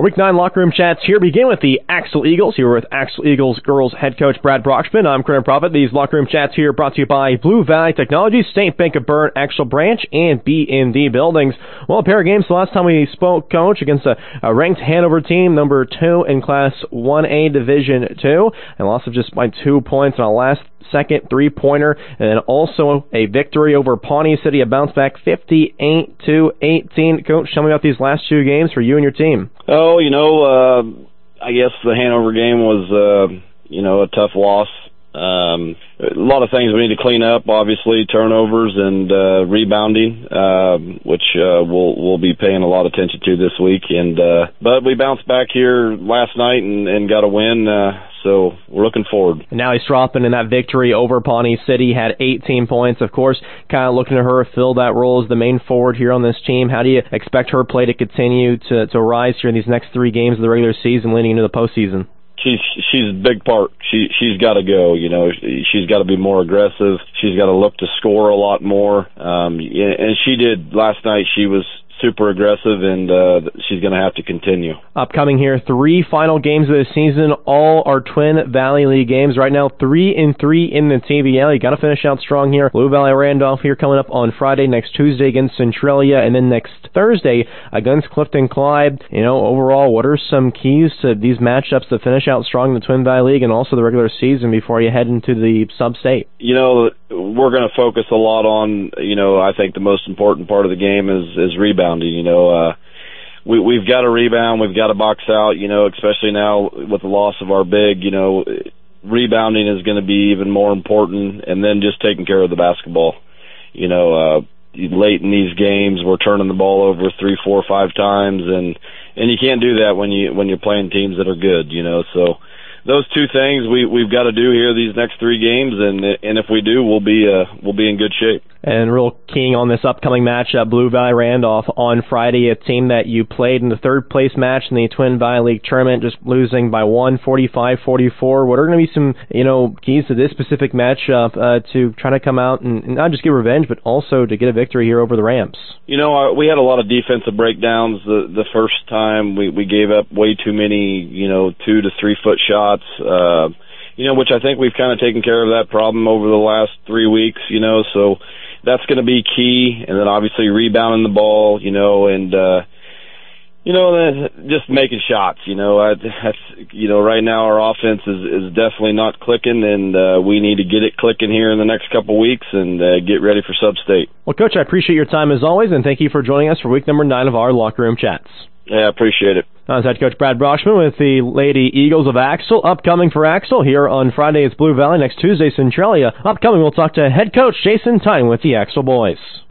Our Week 9 locker room chats here begin with the Axel Eagles. Here with Axel Eagles girls head coach Brad Brockman. I'm Corinne Prophet. These locker room chats here brought to you by Blue Valley Technologies, State Bank of Bern, Axel Branch, and B&D Buildings. Well, a pair of games the last time we spoke, Coach, against a ranked Hanover team, number 2 in Class 1A Division 2, and lost of just by 2 points on a last-second three-pointer, and then also a victory over Pawnee City, a bounce-back 58-18. Coach, tell me about these last 2 games for you and your team. Oh, I guess the Hanover game was, a tough loss. A lot of things we need to clean up, obviously, turnovers and rebounding, which we'll be paying a lot of attention to this week. But we bounced back here last night and got a win, so we're looking forward. And now Stropin in that victory over Pawnee City had 18 points. Of course, kind of looking at her fill that role as the main forward here on this team. How do you expect her play to continue to rise here in these next 3 games of the regular season leading into the postseason? She's a big part. She's got to go. She's got to be more aggressive. She's got to look to score a lot more. And she did last night. She was super aggressive, and she's going to have to continue. Upcoming here, 3 final games of the season. All are Twin Valley League games. Right now, 3-3 in the TVL. You got to finish out strong here. Blue Valley Randolph here coming up on Friday, next Tuesday against Centralia, and then next Thursday against Clifton Clyde. Overall, what are some keys to these matchups to finish out strong in the Twin Valley League and also the regular season before you head into the sub-state? We're going to focus a lot on, I think the most important part of the game is rebounding. We've got to rebound. We've got to box out, especially now with the loss of our big, rebounding is going to be even more important, and then just taking care of the basketball. Late in these games, we're turning the ball over 3, 4, 5 times, and you can't do that when you're playing teams that are good, so those 2 things we've got to do here these next 3 games, and if we do, we'll be in good shape. And real keying on this upcoming match at Blue Valley Randolph on Friday, a team that you played in the 3rd place match in the Twin Valley League tournament, just losing by 1, 45-44. What are going to be some, keys to this specific matchup to try to come out and not just get revenge, but also to get a victory here over the Rams? We had a lot of defensive breakdowns the first time. We gave up way too many, 2 to 3 foot shots, which I think we've kind of taken care of that problem over the last 3 weeks, so that's going to be key. And then obviously rebounding the ball, and then just making shots, right now our offense is definitely not clicking, and we need to get it clicking here in the next couple weeks and get ready for sub-state. Well, Coach, I appreciate your time as always, and thank you for joining us for week number 9 of our Locker Room Chats. Yeah, I appreciate it. As head coach Brad Brockman with the Lady Eagles of Axel. Upcoming for Axel here on Friday, it's Blue Valley. Next Tuesday, Centralia. Upcoming, we'll talk to head coach Jason Tyne with the Axel boys.